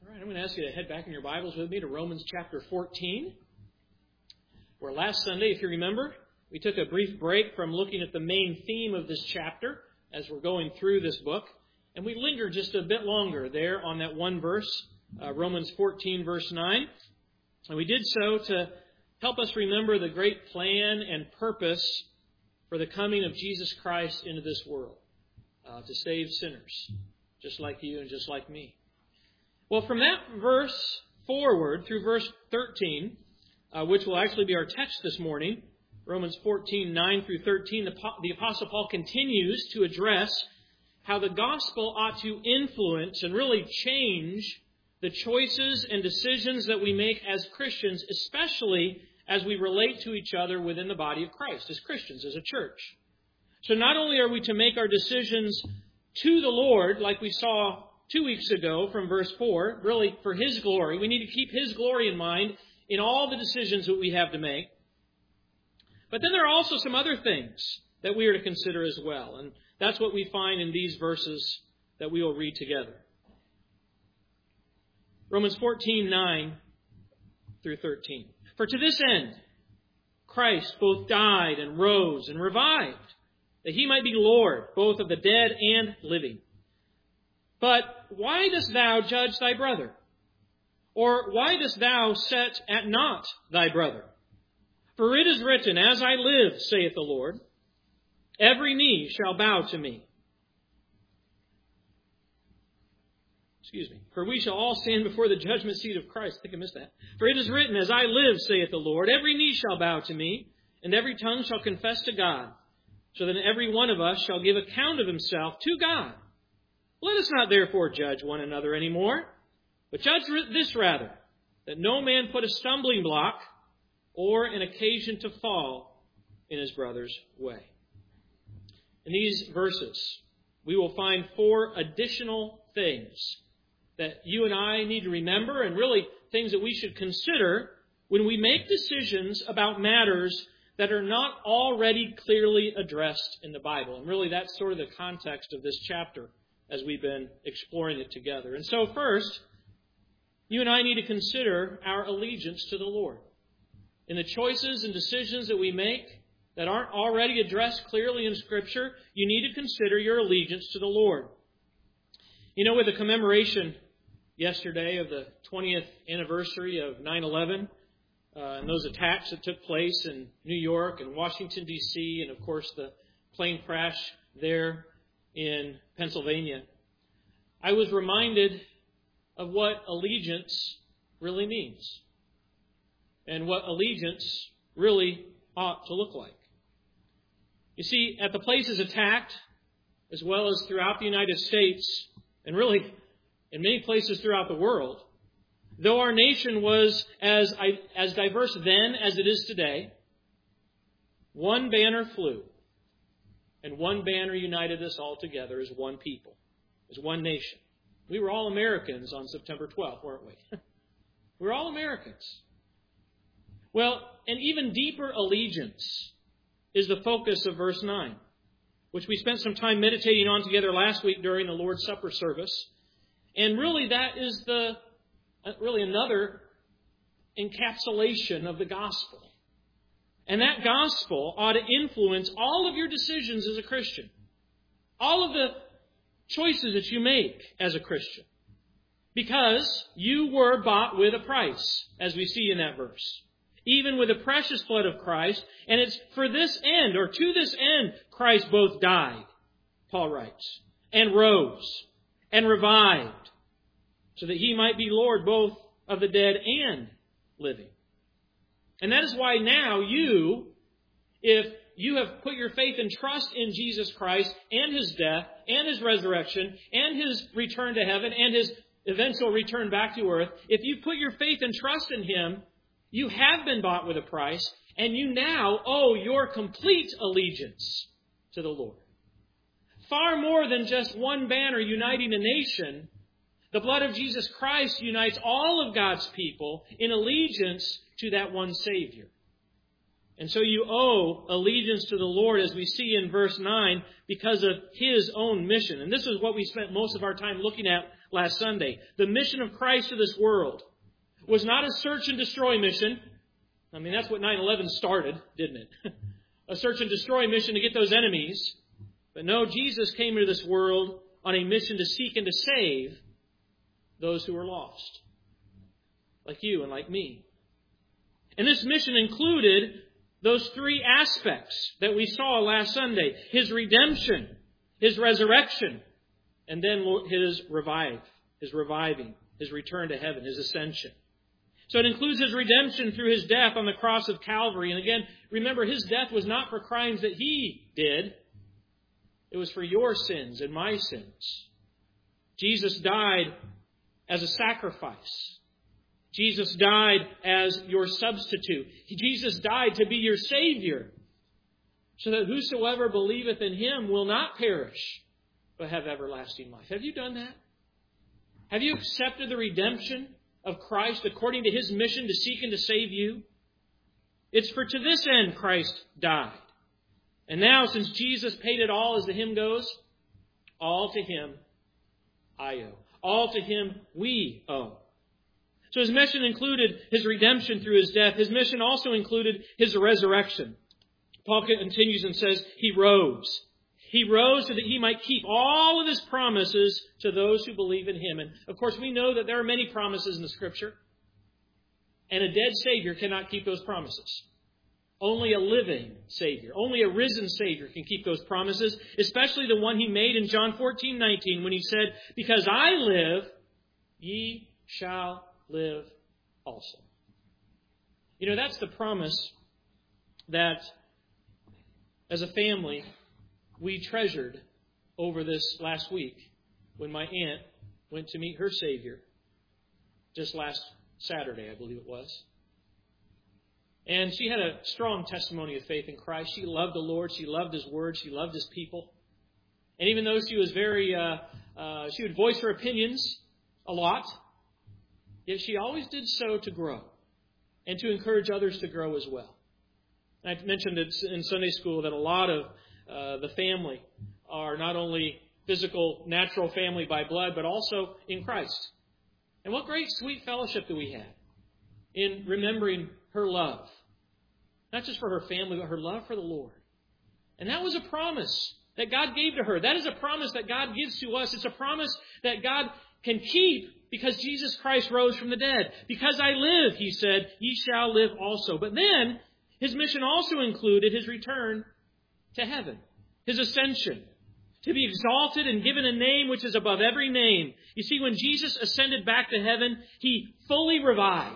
All right, I'm going to ask you to head back in your Bibles with me to Romans chapter 14, where last Sunday, if you remember, we took a brief break from looking at the main theme of this chapter as we're going through this book, and we lingered just a bit longer there on that one verse, Romans 14, verse 9. And we did so to help us remember the great plan and purpose for the coming of Jesus Christ into this world, to save sinners, just like you and just like me. Well, from that verse forward through verse 13, which will actually be our text this morning, Romans 14, 9 through 13, the Apostle Paul continues to address how the gospel ought to influence and really change the choices and decisions that we make as Christians, especially as we relate to each other within the body of Christ, as Christians, as a church. So not only are we to make our decisions to the Lord, like we saw 2 weeks ago from verse 4, really for His glory. We need to keep His glory in mind in all the decisions that we have to make. But then there are also some other things that we are to consider as well. And that's what we find in these verses that we will read together. Romans 14, 9 through 13. For to this end, Christ both died and rose and revived, that He might be Lord, both of the dead and living. But why dost thou judge thy brother? Or why dost thou set at naught thy brother? For it is written, As I live, saith the Lord, every knee shall bow to me. For we shall all stand before the judgment seat of Christ. I think I missed that. For it is written, As I live, saith the Lord, every knee shall bow to me, and every tongue shall confess to God. So that every one of us shall give account of himself to God. Let us not therefore judge one another anymore, but judge this rather, that no man put a stumbling block or an occasion to fall in his brother's way. In these verses, we will find 4 additional things that you and I need to remember, and really things that we should consider when we make decisions about matters that are not already clearly addressed in the Bible. And really that's sort of the context of this chapter as we've been exploring it together. And so first, you and I need to consider our allegiance to the Lord. In the choices and decisions that we make that aren't already addressed clearly in Scripture, you need to consider your allegiance to the Lord. You know, with the commemoration yesterday of the 20th anniversary of 9/11, and those attacks that took place in New York and Washington, D.C., and of course the plane crash there in Pennsylvania, I was reminded of what allegiance really means and what allegiance really ought to look like. You see, at the places attacked, as well as throughout the United States, and really in many places throughout the world, though our nation was as diverse then as it is today, one banner flew. And one banner united us all together as one people, as one nation. We were all Americans on September 12th, weren't we? We were all Americans. Well, an even deeper allegiance is the focus of verse 9, which we spent some time meditating on together last week during the Lord's Supper service. And really that is another encapsulation of the gospel. And that gospel ought to influence all of your decisions as a Christian. All of the choices that you make as a Christian. Because you were bought with a price, as we see in that verse. Even with the precious blood of Christ. And it's for this end, or to this end, Christ both died, Paul writes, and rose, and revived, so that He might be Lord both of the dead and living. And that is why now if you have put your faith and trust in Jesus Christ and His death and His resurrection and His return to heaven and His eventual return back to earth, if you put your faith and trust in Him, you have been bought with a price, and you now owe your complete allegiance to the Lord. Far more than just one banner uniting a nation, the blood of Jesus Christ unites all of God's people in allegiance to that one Savior. And so you owe allegiance to the Lord, as we see in verse 9, because of His own mission. And this is what we spent most of our time looking at last Sunday. The mission of Christ to this world was not a search and destroy mission. I mean, that's what 9/11 started, didn't it? A search and destroy mission to get those enemies. But no, Jesus came into this world on a mission to seek and to save those who were lost. Like you and like me. And this mission included those three aspects that we saw last Sunday. His redemption, His resurrection, and then His reviving, His return to heaven, His ascension. So it includes His redemption through His death on the cross of Calvary. And again, remember, His death was not for crimes that He did. It was for your sins and my sins. Jesus died as a sacrifice. Jesus died as your substitute. Jesus died to be your Savior, so that whosoever believeth in Him will not perish, but have everlasting life. Have you done that? Have you accepted the redemption of Christ according to His mission to seek and to save you? It's for to this end Christ died. And now, since Jesus paid it all, as the hymn goes, all to Him I owe. All to Him we owe. So His mission included His redemption through His death. His mission also included His resurrection. Paul continues and says, He rose. He rose so that He might keep all of His promises to those who believe in Him. And of course, we know that there are many promises in the Scripture. And a dead Savior cannot keep those promises. Only a living Savior, only a risen Savior can keep those promises, especially the one He made in John 14:19 when He said, because I live, ye shall live also. You know, that's the promise that as a family we treasured over this last week when my aunt went to meet her Savior just last Saturday, I believe it was. And she had a strong testimony of faith in Christ. She loved the Lord. She loved His Word. She loved His people. And even though she was she would voice her opinions a lot, yet she always did so to grow and to encourage others to grow as well. And I mentioned it in Sunday school that a lot of the family are not only physical, natural family by blood, but also in Christ. And what great, sweet fellowship do we have in remembering her love. Not just for her family, but her love for the Lord. And that was a promise that God gave to her. That is a promise that God gives to us. It's a promise that God can keep because Jesus Christ rose from the dead. Because I live, He said, ye shall live also. But then, His mission also included His return to heaven. His ascension. To be exalted and given a name which is above every name. You see, when Jesus ascended back to heaven, He fully revived.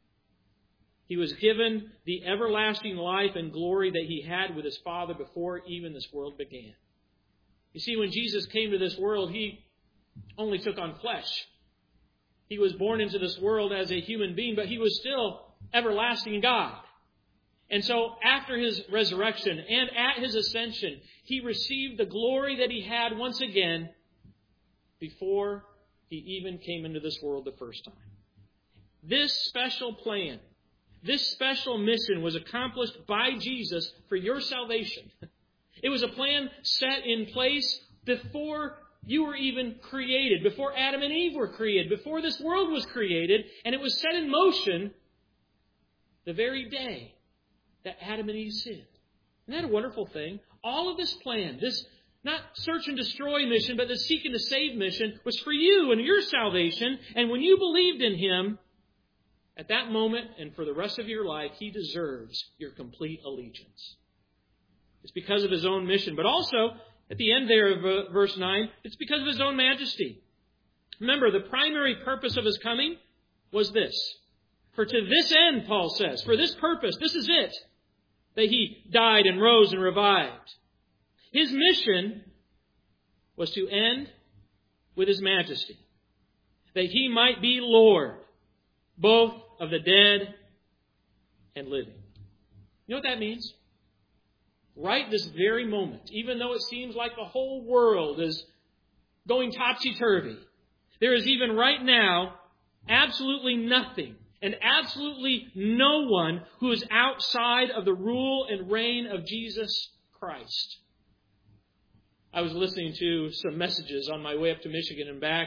He was given the everlasting life and glory that He had with His Father before even this world began. You see, when Jesus came to this world, He only took on flesh. He was born into this world as a human being, but He was still everlasting God. And so after His resurrection and at His ascension, He received the glory that He had once again before He even came into this world the first time. This special plan, this special mission was accomplished by Jesus for your salvation. It was a plan set in place before you were even created, before Adam and Eve were created, before this world was created, and it was set in motion the very day that Adam and Eve sinned. Isn't that a wonderful thing? All of this plan, this not search and destroy mission, but this seek and to save mission was for you and your salvation, and when you believed in Him, at that moment and for the rest of your life, He deserves your complete allegiance. It's because of His own mission. But also, at the end there of verse 9, it's because of His own majesty. Remember, the primary purpose of His coming was this. For to this end, Paul says, for this purpose, this is it, that He died and rose and revived. His mission was to end with His majesty. That He might be Lord, both of the dead and living. You know what that means? Right this very moment, even though it seems like the whole world is going topsy-turvy, there is even right now absolutely nothing and absolutely no one who is outside of the rule and reign of Jesus Christ. I was listening to some messages on my way up to Michigan and back, and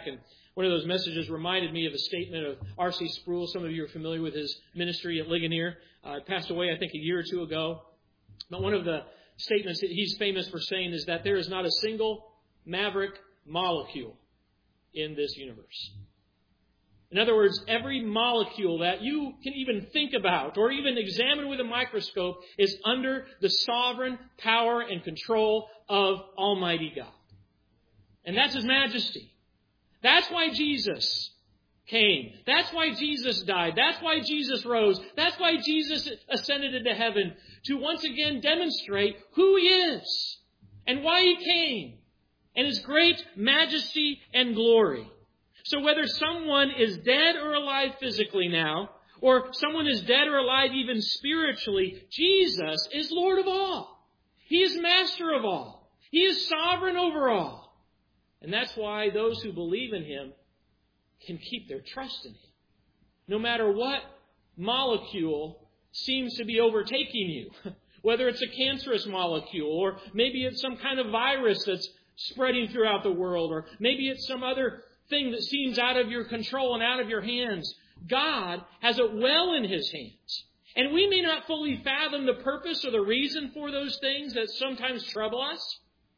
One of those messages reminded me of a statement of R.C. Sproul. Some of you are familiar with his ministry at Ligonier. Passed away, I think, a year or two ago. But one of the statements that he's famous for saying is that there is not a single maverick molecule in this universe. In other words, every molecule that you can even think about or even examine with a microscope is under the sovereign power and control of Almighty God. And that's His majesty. That's why Jesus came. That's why Jesus died. That's why Jesus rose. That's why Jesus ascended into heaven, to once again demonstrate who He is and why He came and His great majesty and glory. So whether someone is dead or alive physically now, or someone is dead or alive even spiritually, Jesus is Lord of all. He is master of all. He is sovereign over all. And that's why those who believe in Him can keep their trust in Him. No matter what molecule seems to be overtaking you, whether it's a cancerous molecule, or maybe it's some kind of virus that's spreading throughout the world, or maybe it's some other thing that seems out of your control and out of your hands. God has it well in His hands. And we may not fully fathom the purpose or the reason for those things that sometimes trouble us,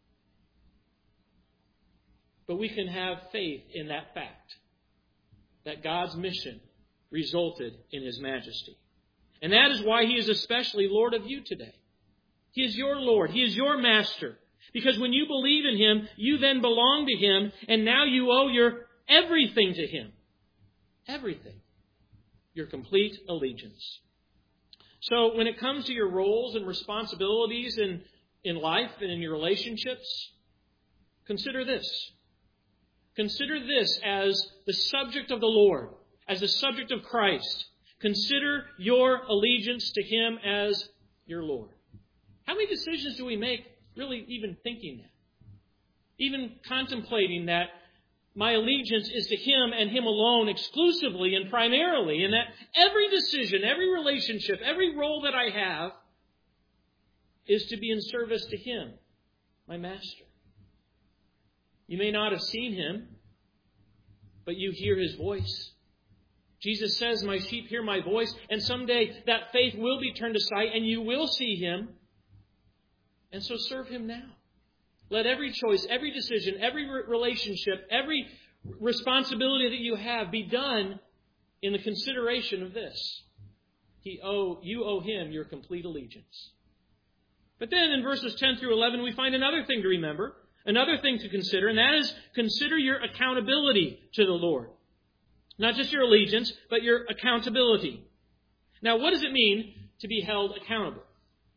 but we can have faith in that fact, that God's mission resulted in His majesty. And that is why He is especially Lord of you today. He is your Lord. He is your master. Because when you believe in Him, you then belong to Him, and now you owe your everything to Him. Everything. Your complete allegiance. So when it comes to your roles and responsibilities in life and in your relationships, consider this. Consider this as the subject of the Lord, as the subject of Christ. Consider your allegiance to Him as your Lord. How many decisions do we make really even thinking that? Even contemplating that my allegiance is to Him and Him alone exclusively and primarily, and that every decision, every relationship, every role that I have is to be in service to Him, my Master. You may not have seen Him, but you hear His voice. Jesus says, my sheep hear my voice, and someday that faith will be turned to sight and you will see Him. And so serve Him now. Let every choice, every decision, every relationship, every responsibility that you have be done in the consideration of this. You owe Him your complete allegiance. But then in verses 10 through 11, we find another thing to remember. Another thing to consider, and that is consider your accountability to the Lord. Not just your allegiance, but your accountability. Now, what does it mean to be held accountable?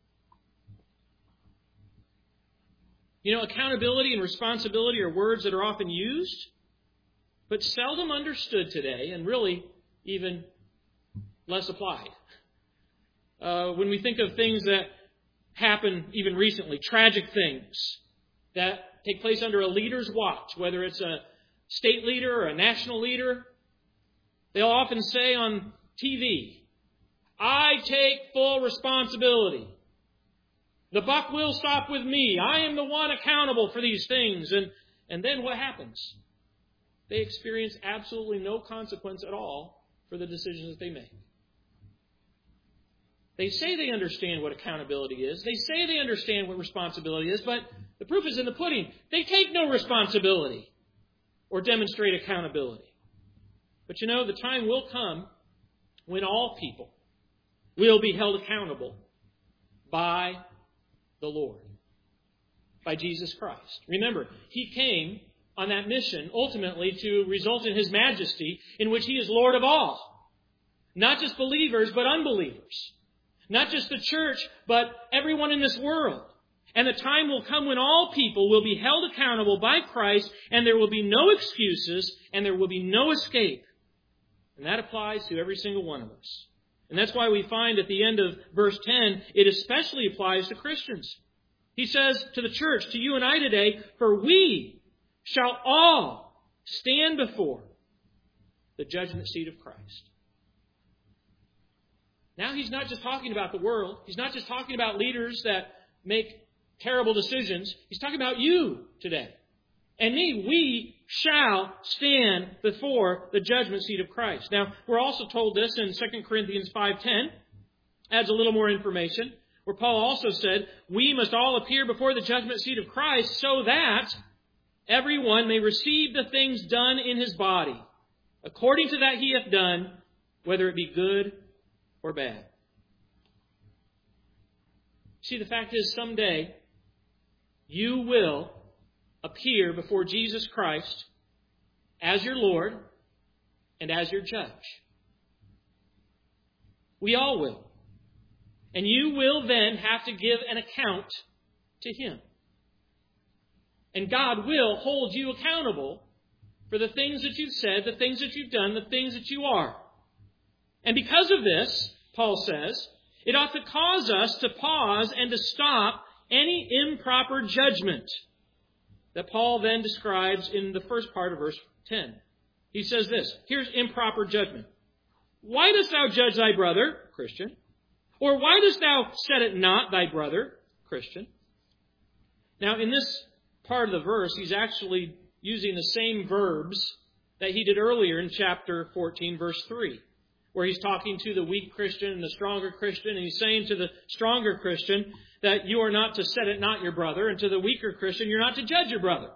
You know, accountability and responsibility are words that are often used, but seldom understood today, and really even less applied. When we think of things that happen even recently, tragic things that take place under a leader's watch, whether it's a state leader or a national leader, they'll often say on TV, I take full responsibility. The buck will stop with me. I am the one accountable for these things. And then what happens? They experience absolutely no consequence at all for the decisions that they make. They say they understand what accountability is. They say they understand what responsibility is, but the proof is in the pudding. They take no responsibility or demonstrate accountability. But you know, the time will come when all people will be held accountable by the Lord, by Jesus Christ. Remember, He came on that mission ultimately to result in His majesty, in which He is Lord of all. Not just believers, but unbelievers. Not just the church, but everyone in this world. And the time will come when all people will be held accountable by Christ, and there will be no excuses, and there will be no escape. And that applies to every single one of us. And that's why we find at the end of verse 10, it especially applies to Christians. He says to the church, to you and I today, for we shall all stand before the judgment seat of Christ. Now He's not just talking about the world. He's not just talking about leaders that make terrible decisions. He's talking about you today. and me, we shall stand before the judgment seat of Christ. Now, we're also told this in 2 Corinthians 5:10, adds a little more information, where Paul also said, we must all appear before the judgment seat of Christ so that everyone may receive the things done in his body, according to that he hath done, whether it be good or bad. See, the fact is, someday you will appear before Jesus Christ as your Lord and as your judge. We all will. And you will then have to give an account to Him. And God will hold you accountable for the things that you've said, the things that you've done, the things that you are. And because of this, Paul says, it ought to cause us to pause and to stop any improper judgment that Paul then describes in the first part of verse 10. He says this, here's improper judgment. Why dost thou judge thy brother, Christian? Or why dost thou set it not thy brother, Christian? Now, in this part of the verse, he's actually using the same verbs that he did earlier in chapter 14, verse 3, where he's talking to the weak Christian and the stronger Christian, and he's saying to the stronger Christian that you are not to set it not your brother, and to the weaker Christian, you're not to judge your brother.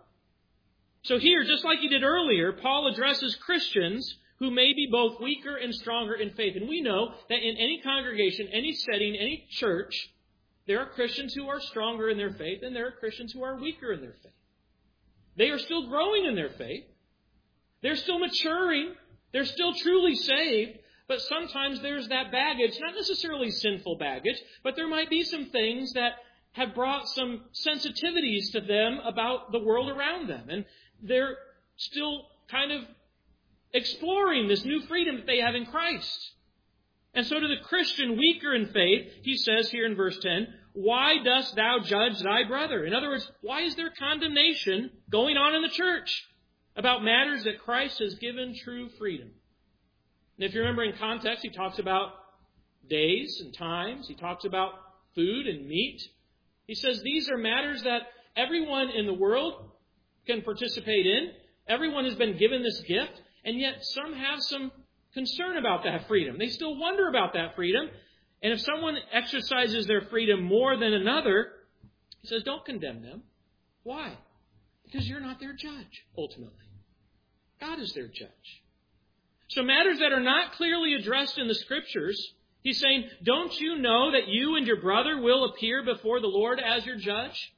So here, just like he did earlier, Paul addresses Christians who may be both weaker and stronger in faith. And we know that in any congregation, any setting, any church, there are Christians who are stronger in their faith, and there are Christians who are weaker in their faith. They are still growing in their faith. They're still maturing. They're still truly saved. But sometimes there's that baggage, not necessarily sinful baggage, but there might be some things that have brought some sensitivities to them about the world around them. And they're still kind of exploring this new freedom that they have in Christ. And so to the Christian weaker in faith, he says here in verse 10, why dost thou judge thy brother? In other words, why is there condemnation going on in the church about matters that Christ has given true freedom? And if you remember in context, he talks about days and times. He talks about food and meat. He says these are matters that everyone in the world can participate in. Everyone has been given this gift. And yet some have some concern about that freedom. They still wonder about that freedom. And if someone exercises their freedom more than another, he says, don't condemn them. Why? Because you're not their judge, ultimately. God is their judge. So matters that are not clearly addressed in the Scriptures, he's saying, don't you know that you and your brother will appear before the Lord as your judge?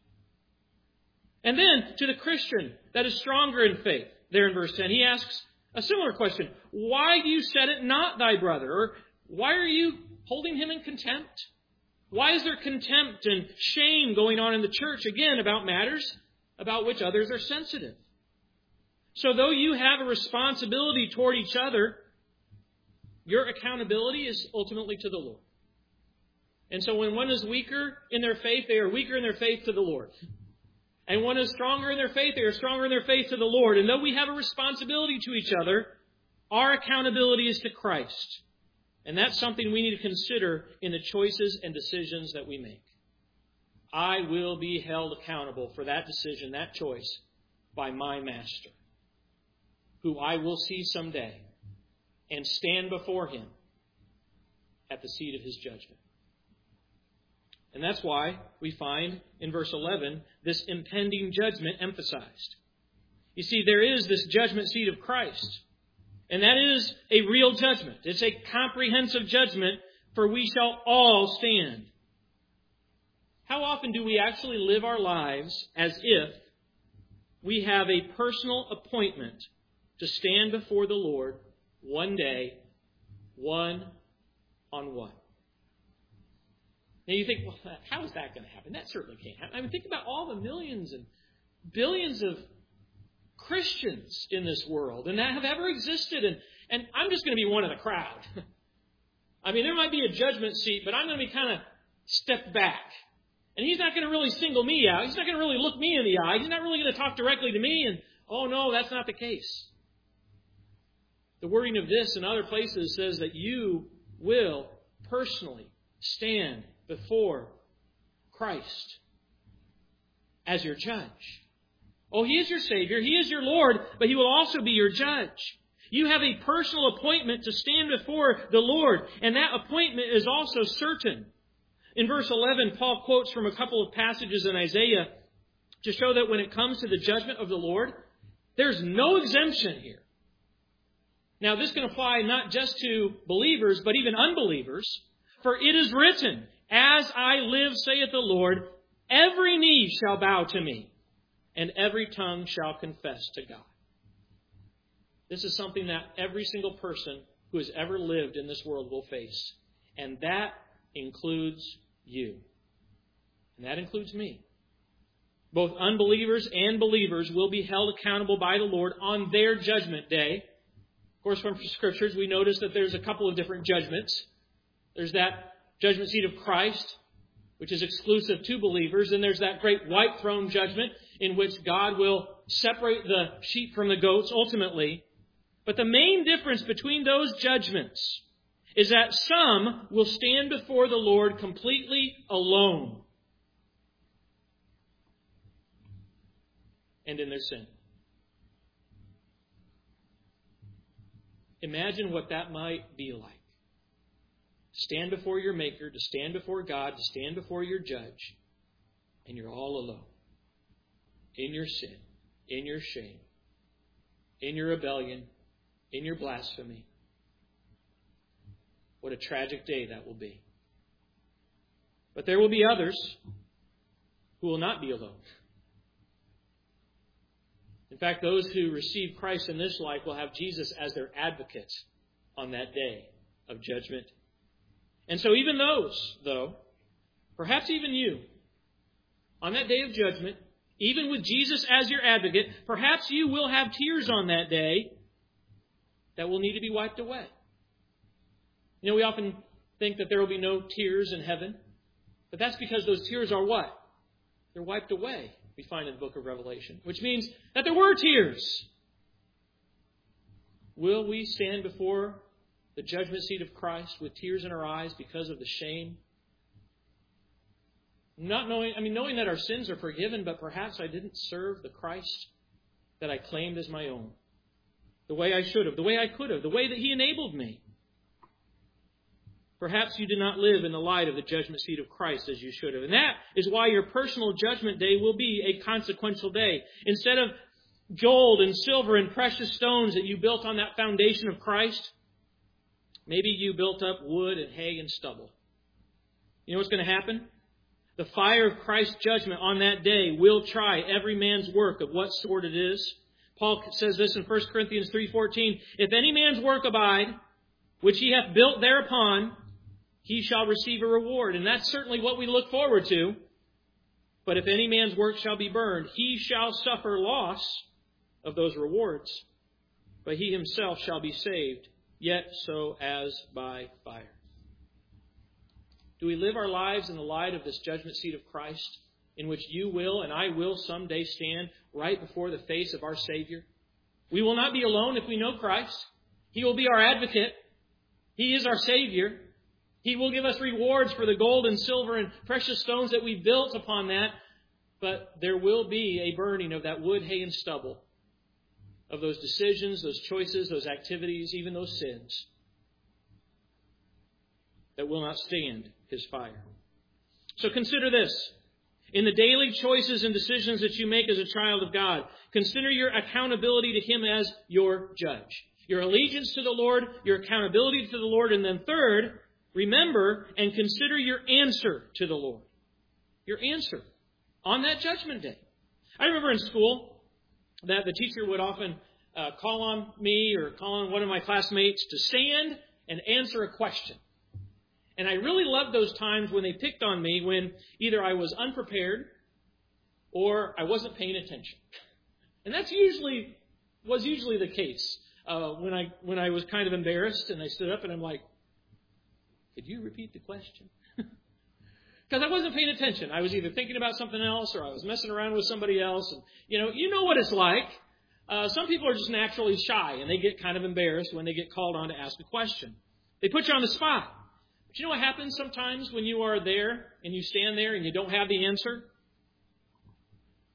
And then to the Christian that is stronger in faith, there in verse 10, he asks a similar question. Why do you set it not thy brother? Or why are you holding him in contempt? Why is there contempt and shame going on in the church, again, about matters about which others are sensitive? So though you have a responsibility toward each other, your accountability is ultimately to the Lord. And so when one is weaker in their faith, they are weaker in their faith to the Lord. And one is stronger in their faith, they are stronger in their faith to the Lord. And though we have a responsibility to each other, our accountability is to Christ. And that's something we need to consider in the choices and decisions that we make. I will be held accountable for that decision, that choice, by my Master, who I will see someday and stand before Him at the seat of His judgment. And that's why we find in verse 11 this impending judgment emphasized. You see, there is this judgment seat of Christ. And that is a real judgment. It's a comprehensive judgment, for we shall all stand. How often do we actually live our lives as if we have a personal appointment to stand before the Lord one day, one-on-one? Now you think, well, how is that going to happen? That certainly can't happen. I mean, think about all the millions and billions of Christians in this world and that have ever existed. And I'm just going to be one of the crowd. I mean, there might be a judgment seat, but I'm going to be kind of stepped back. And He's not going to really single me out. He's not going to really look me in the eye. He's not really going to talk directly to me. And, oh no, that's not the case. The wording of this in other places says that you will personally stand before Christ as your judge. Oh, He is your Savior. He is your Lord, but He will also be your judge. You have a personal appointment to stand before the Lord, and that appointment is also certain. In verse 11, Paul quotes from a couple of passages in Isaiah to show that when it comes to the judgment of the Lord, there's no exemption here. Now, this can apply not just to believers, but even unbelievers. For it is written, as I live, saith the Lord, every knee shall bow to me, and every tongue shall confess to God. This is something that every single person who has ever lived in this world will face. And that includes you. And that includes me. Both unbelievers and believers will be held accountable by the Lord on their judgment day. Of course, from Scriptures, we notice that there's a couple of different judgments. There's that judgment seat of Christ, which is exclusive to believers. And there's that great white throne judgment in which God will separate the sheep from the goats ultimately. But the main difference between those judgments is that some will stand before the Lord completely alone and in their sin. Imagine what that might be like. Stand before your Maker, to stand before God, to stand before your judge, and you're all alone. In your sin, in your shame, in your rebellion, in your blasphemy. What a tragic day that will be. But there will be others who will not be alone. In fact, those who receive Christ in this life will have Jesus as their advocate on that day of judgment. And so even those, though, perhaps even you, on that day of judgment, even with Jesus as your advocate, perhaps you will have tears on that day that will need to be wiped away. You know, we often think that there will be no tears in heaven, but that's because those tears are what? They're wiped away, we find in the book of Revelation, which means that there were tears. Will we stand before the judgment seat of Christ with tears in our eyes because of the shame? Knowing that our sins are forgiven, but perhaps I didn't serve the Christ that I claimed as my own. The way I should have, the way I could have, the way that He enabled me. Perhaps you did not live in the light of the judgment seat of Christ as you should have. And that is why your personal judgment day will be a consequential day. Instead of gold and silver and precious stones that you built on that foundation of Christ, maybe you built up wood and hay and stubble. You know what's going to happen? The fire of Christ's judgment on that day will try every man's work of what sort it is. Paul says this in 1 Corinthians 3:14, if any man's work abide, which he hath built thereupon, he shall receive a reward. And that's certainly what we look forward to. But if any man's work shall be burned, he shall suffer loss of those rewards. But he himself shall be saved, yet so as by fire. Do we live our lives in the light of this judgment seat of Christ, in which you will and I will someday stand right before the face of our Savior? We will not be alone if we know Christ. He will be our advocate. He is our Savior. He will give us rewards for the gold and silver and precious stones that we built upon that. But there will be a burning of that wood, hay, and stubble, of those decisions, those choices, those activities, even those sins, that will not stand His fire. So consider this. In the daily choices and decisions that you make as a child of God, consider your accountability to Him as your judge. Your allegiance to the Lord, your accountability to the Lord, and then third, remember and consider your answer to the Lord. Your answer on that judgment day. I remember in school that the teacher would often call on me or call on one of my classmates to stand and answer a question. And I really loved those times when they picked on me when either I was unprepared or I wasn't paying attention. And that's usually the case when I was kind of embarrassed and I stood up and I'm like, could you repeat the question? Because I wasn't paying attention. I was either thinking about something else or I was messing around with somebody else. And you know what it's like. Some people are just naturally shy and they get kind of embarrassed when they get called on to ask a question. They put you on the spot. But you know what happens sometimes when you are there and you stand there and you don't have the answer?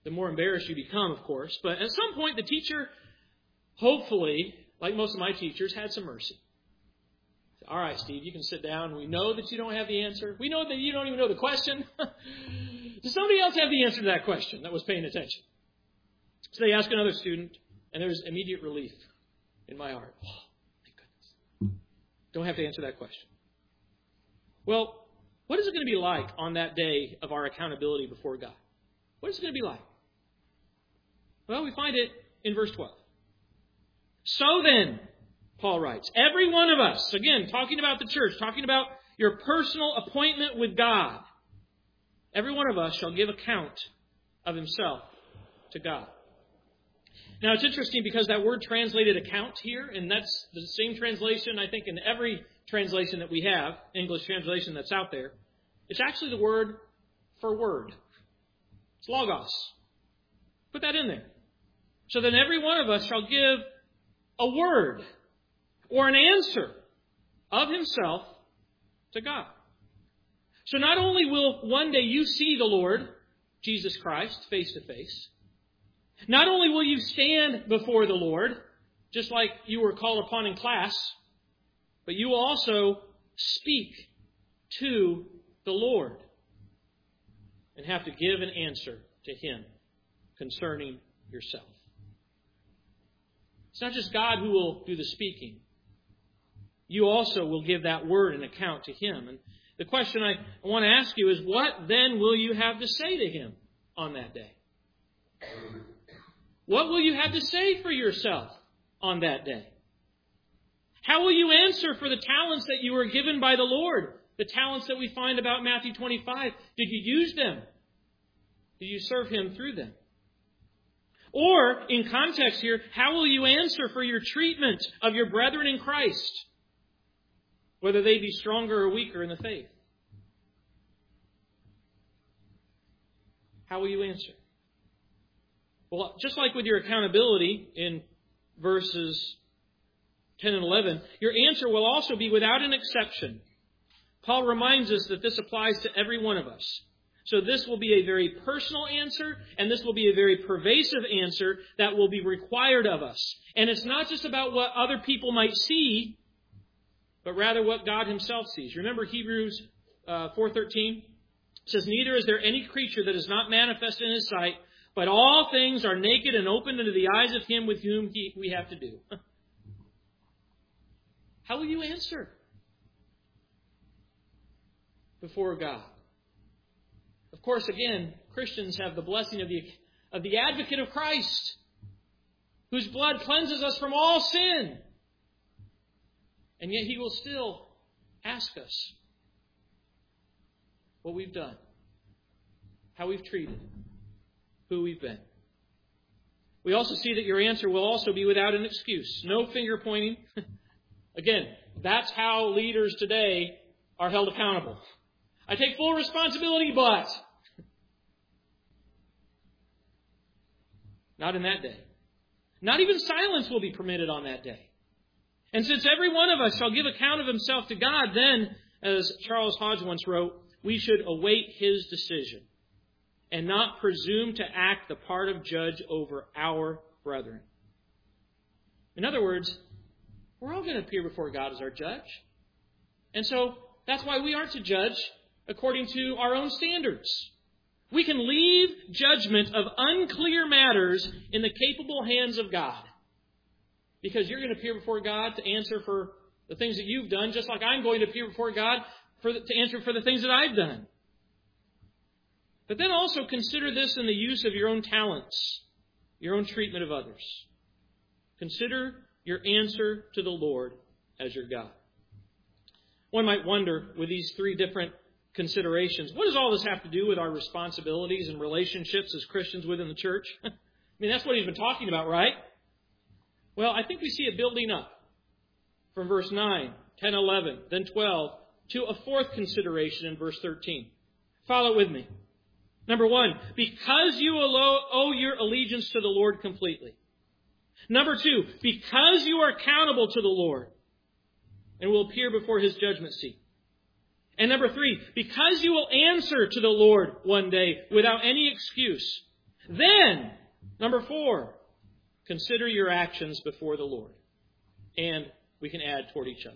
the more embarrassed you become, of course. But at some point, the teacher, hopefully, like most of my teachers, had some mercy. All right, Steve, you can sit down. We know that you don't have the answer. We know that you don't even know the question. Does somebody else have the answer to that question that was paying attention? So they ask another student, and there's immediate relief in my heart. Oh, thank goodness. Don't have to answer that question. Well, what is it going to be like on that day of our accountability before God? What is it going to be like? Well, we find it in verse 12. So then, Paul writes, every one of us, again, talking about the church, talking about your personal appointment with God, every one of us shall give account of himself to God. Now, it's interesting because that word translated account here, and that's the same translation, I think, in every translation that we have, English translation that's out there. It's actually the word for word. It's logos. Put that in there. So then every one of us shall give a word or an answer of himself to God. So not only will one day you see the Lord, Jesus Christ, face to face, not only will you stand before the Lord, just like you were called upon in class, but you will also speak to the Lord and have to give an answer to Him concerning yourself. It's not just God who will do the speaking. You also will give that word and account to Him. And the question I want to ask you is, what then will you have to say to Him on that day? What will you have to say for yourself on that day? How will you answer for the talents that you were given by the Lord? The talents that we find about Matthew 25. Did you use them? Did you serve Him through them? Or, in context here, how will you answer for your treatment of your brethren in Christ? Whether they be stronger or weaker in the faith. How will you answer? Well, just like with your accountability in verses 10 and 11, your answer will also be without an exception. Paul reminds us that this applies to every one of us. So this will be a very personal answer, and this will be a very pervasive answer that will be required of us. And it's not just about what other people might see, but rather what God Himself sees. Remember Hebrews 4:13? It says, neither is there any creature that is not manifest in His sight, but all things are naked and open unto the eyes of Him with whom we have to do. How will you answer before God? Of course, again, Christians have the blessing of the advocate of Christ, whose blood cleanses us from all sin. And yet He will still ask us what we've done, how we've treated, who we've been. We also see that your answer will also be without an excuse. No finger pointing. Again, that's how leaders today are held accountable. I take full responsibility, but not in that day. Not even silence will be permitted on that day. And since every one of us shall give account of himself to God, then, as Charles Hodge once wrote, we should await His decision and not presume to act the part of judge over our brethren. In other words, we're all going to appear before God as our judge. And so that's why we aren't to judge according to our own standards. We can leave judgment of unclear matters in the capable hands of God. Because you're going to appear before God to answer for the things that you've done, just like I'm going to appear before God to answer for the things that I've done. But then also consider this in the use of your own talents, your own treatment of others. Consider your answer to the Lord as your God. One might wonder, with these three different considerations, what does all this have to do with our responsibilities and relationships as Christians within the church? I mean, that's what he's been talking about, right? Well, I think we see it building up from verse 9, 10, 11, then 12, to a fourth consideration in verse 13. Follow it with me. Number one, because you owe your allegiance to the Lord completely. Number two, because you are accountable to the Lord and will appear before His judgment seat. And number three, because you will answer to the Lord one day without any excuse. Then, number 4, consider your actions before the Lord. And we can add toward each other.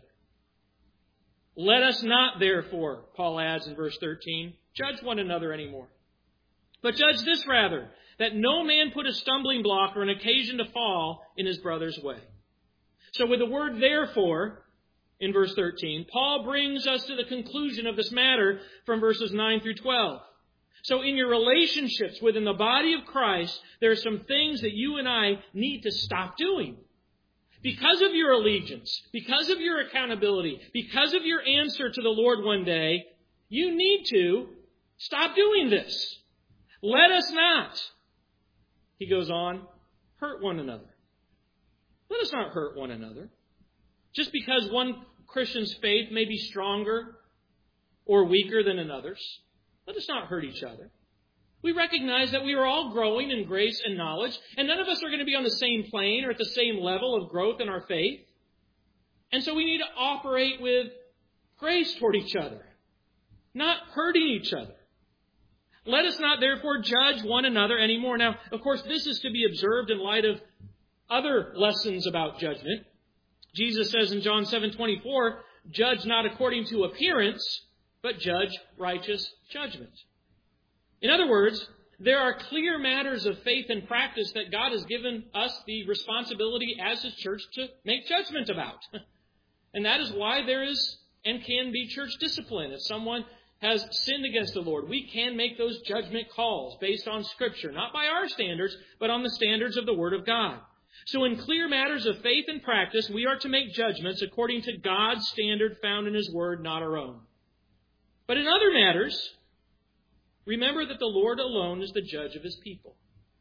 Let us not, therefore, Paul adds in verse 13, judge one another anymore. But judge this rather, that no man put a stumbling block or an occasion to fall in his brother's way. So with the word therefore, in verse 13, Paul brings us to the conclusion of this matter from verses 9 through 12. So in your relationships within the body of Christ, there are some things that you and I need to stop doing. Because of your allegiance, because of your accountability, because of your answer to the Lord one day, you need to stop doing this. Let us not, he goes on, hurt one another. Let us not hurt one another. Just because one Christian's faith may be stronger or weaker than another's, let us not hurt each other. We recognize that we are all growing in grace and knowledge, and none of us are going to be on the same plane or at the same level of growth in our faith. And so we need to operate with grace toward each other, not hurting each other. Let us not, therefore, judge one another anymore. Now, of course, this is to be observed in light of other lessons about judgment. Jesus says in John 7:24, judge not according to appearance, but judge righteous judgment. In other words, there are clear matters of faith and practice that God has given us the responsibility as His church to make judgment about. And that is why there is and can be church discipline. If someone has sinned against the Lord, we can make those judgment calls based on Scripture, not by our standards, but on the standards of the Word of God. So in clear matters of faith and practice, we are to make judgments according to God's standard found in His Word, not our own. But in other matters, remember that the Lord alone is the judge of His people.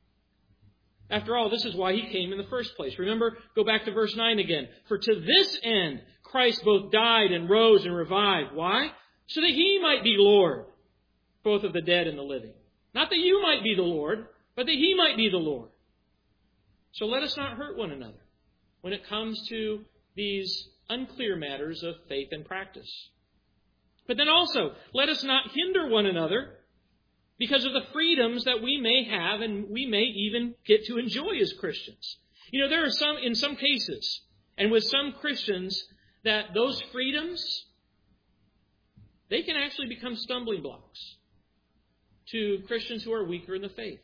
After all, this is why He came in the first place. Remember, go back to verse 9 again. For to this end Christ both died and rose and revived. Why? So that He might be Lord, both of the dead and the living. Not that you might be the Lord, but that He might be the Lord. So let us not hurt one another when it comes to these unclear matters of faith and practice. But then also, let us not hinder one another because of the freedoms that we may have and we may even get to enjoy as Christians. You know, there are in some cases, and with some Christians, that those freedoms, they can actually become stumbling blocks to Christians who are weaker in the faith.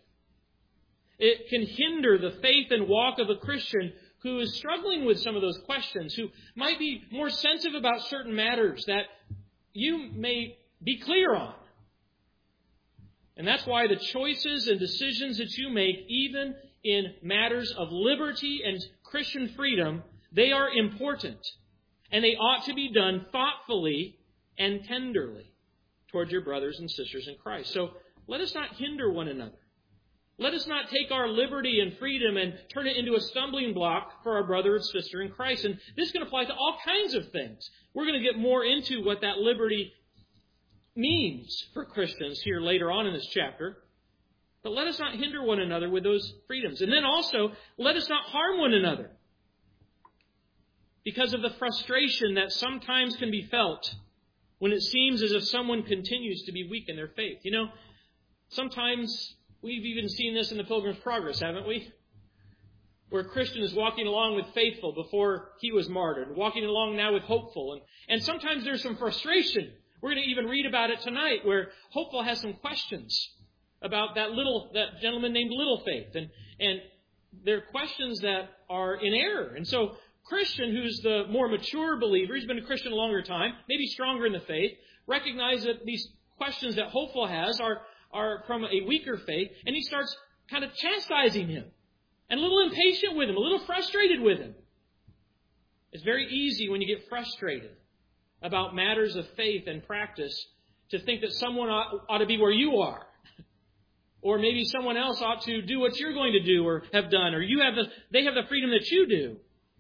It can hinder the faith and walk of a Christian who is struggling with some of those questions, who might be more sensitive about certain matters that you may be clear on. And that's why the choices and decisions that you make, even in matters of liberty and Christian freedom, they are important. And they ought to be done thoughtfully and tenderly toward your brothers and sisters in Christ. So let us not hinder one another. Let us not take our liberty and freedom and turn it into a stumbling block for our brother and sister in Christ. And this can apply to all kinds of things. We're going to get more into what that liberty means for Christians here later on in this chapter. But let us not hinder one another with those freedoms. And then also, let us not harm one another because of the frustration that sometimes can be felt when it seems as if someone continues to be weak in their faith. You know, sometimes we've even seen this in the Pilgrim's Progress, haven't we? Where a Christian is walking along with Faithful before he was martyred, walking along now with Hopeful. And sometimes there's some frustration. We're going to even read about it tonight, where Hopeful has some questions about that gentleman named Little Faith. And they're questions that are in error. And so Christian, who's the more mature believer, he's been a Christian a longer time, maybe stronger in the faith, recognize that these questions that Hopeful has are from a weaker faith, and he starts kind of chastising him and a little impatient with him, a little frustrated with him. It's very easy when you get frustrated about matters of faith and practice to think that someone ought to be where you are, or maybe someone else ought to do what you're going to do or have done, or they have the freedom that you do.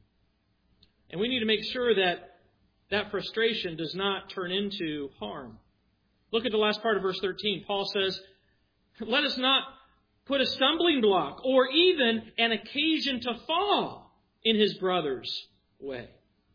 And we need to make sure that that frustration does not turn into harm. Look at the last part of verse 13. Paul says, let us not put a stumbling block or even an occasion to fall in his brother's way.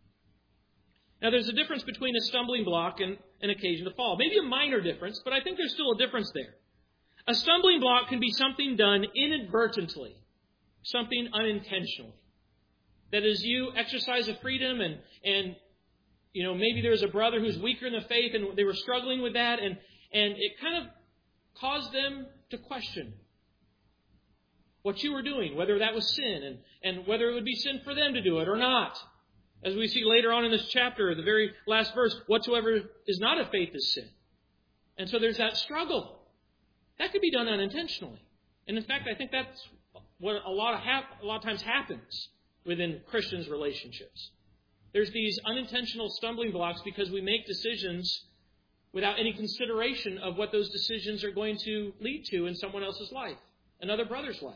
Now, there's a difference between a stumbling block and an occasion to fall. Maybe a minor difference, but I think there's still a difference there. A stumbling block can be something done inadvertently, something unintentionally. That is, you exercise a freedom and maybe there's a brother who's weaker in the faith and they were struggling with that and it kind of caused them to question what you were doing, whether that was sin and whether it would be sin for them to do it or not. As we see later on in this chapter, the very last verse, whatsoever is not of faith is sin. And so there's that struggle. That could be done unintentionally. And in fact, I think that's what a lot of times happens within Christians' relationships. There's these unintentional stumbling blocks because we make decisions without any consideration of what those decisions are going to lead to in someone else's life, another brother's life.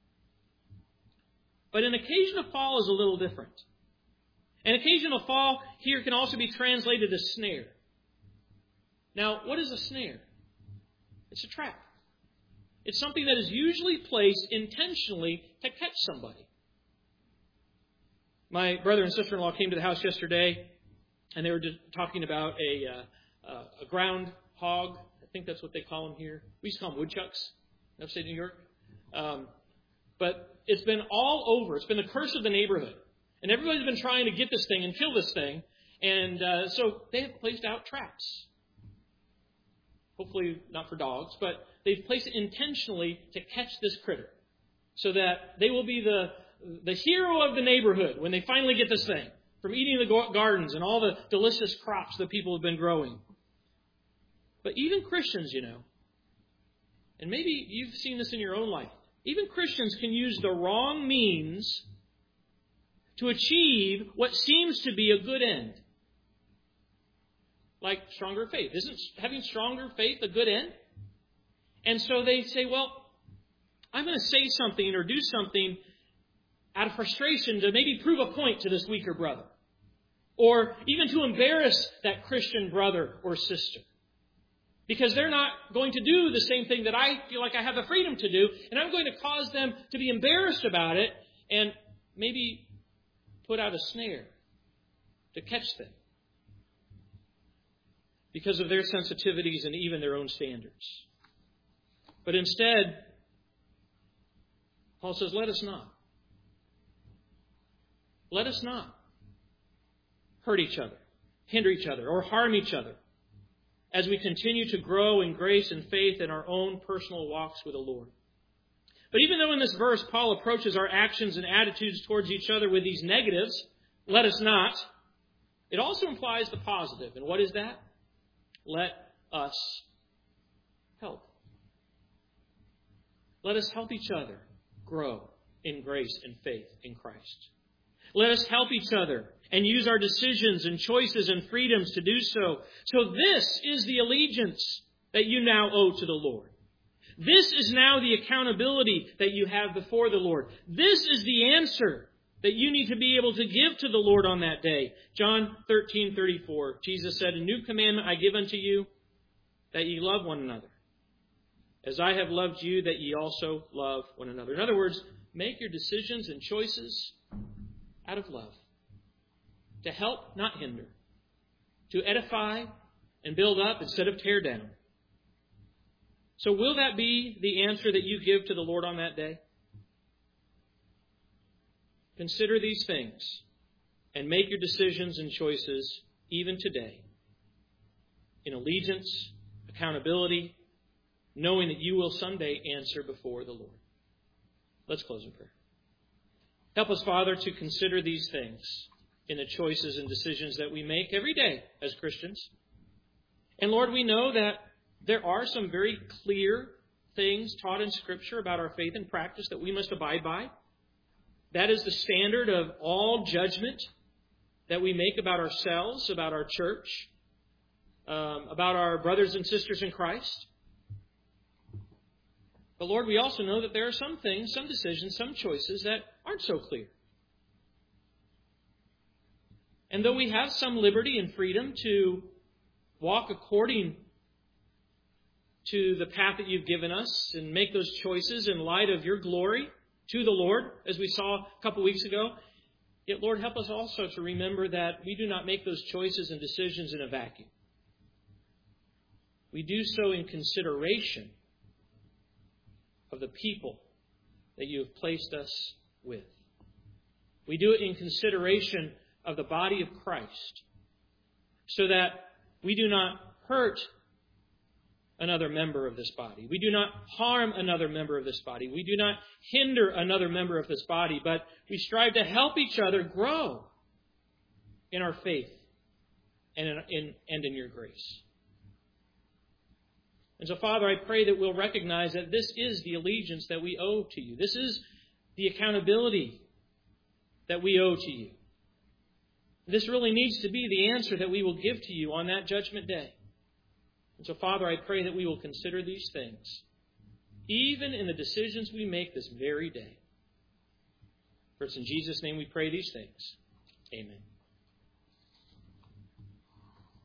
But an occasional fall is a little different. An occasional fall here can also be translated as snare. Now, what is a snare? It's a trap. It's something that is usually placed intentionally to catch somebody. My brother and sister-in-law came to the house yesterday, and they were talking about a ground hog. I think that's what they call them here. We used to call them woodchucks in upstate New York. But it's been all over. It's been the curse of the neighborhood. And everybody's been trying to get this thing and kill this thing. And so they have placed out traps. Hopefully not for dogs, but they've placed it intentionally to catch this critter. So that they will be the hero of the neighborhood when they finally get this thing. From eating the gardens and all the delicious crops that people have been growing. But even Christians, and maybe you've seen this in your own life, even Christians can use the wrong means to achieve what seems to be a good end. Like stronger faith. Isn't having stronger faith a good end? And so they say, well, I'm going to say something or do something out of frustration to maybe prove a point to this weaker brother. Or even to embarrass that Christian brother or sister. Because they're not going to do the same thing that I feel like I have the freedom to do. And I'm going to cause them to be embarrassed about it and maybe put out a snare to catch them. Because of their sensitivities and even their own standards. But instead, Paul says, let us not. Let us not hurt each other, hinder each other, or harm each other as we continue to grow in grace and faith in our own personal walks with the Lord. But even though in this verse Paul approaches our actions and attitudes towards each other with these negatives, let us not, it also implies the positive. And what is that? Let us help. Let us help each other grow in grace and faith in Christ. Let us help each other and use our decisions and choices and freedoms to do so. So this is the allegiance that you now owe to the Lord. This is now the accountability that you have before the Lord. This is the answer that you need to be able to give to the Lord on that day. John 13:34, Jesus said, "A new commandment I give unto you, that ye love one another. As I have loved you, that ye also love one another." In other words, make your decisions and choices out of love. To help, not hinder. To edify and build up instead of tear down. So will that be the answer that you give to the Lord on that day? Consider these things and make your decisions and choices even today in allegiance, accountability, knowing that you will someday answer before the Lord. Let's close in prayer. Help us, Father, to consider these things in the choices and decisions that we make every day as Christians. And Lord, we know that there are some very clear things taught in Scripture about our faith and practice that we must abide by. That is the standard of all judgment that we make about ourselves, about our church, about our brothers and sisters in Christ. But Lord, we also know that there are some things, some decisions, some choices that aren't so clear. And though we have some liberty and freedom to walk according to the path that you've given us and make those choices in light of your glory to the Lord, as we saw a couple weeks ago, yet, Lord, help us also to remember that we do not make those choices and decisions in a vacuum. We do so in consideration of the people that you have placed us with. We do it in consideration of the body of Christ, so that we do not hurt another member of this body. We do not harm another member of this body. We do not hinder another member of this body, but we strive to help each other grow in our faith and in your grace. And so, Father, I pray that we'll recognize that this is the allegiance that we owe to you. This is the accountability that we owe to you. This really needs to be the answer that we will give to you on that judgment day. And so, Father, I pray that we will consider these things, even in the decisions we make this very day. For it's in Jesus' name we pray these things. Amen.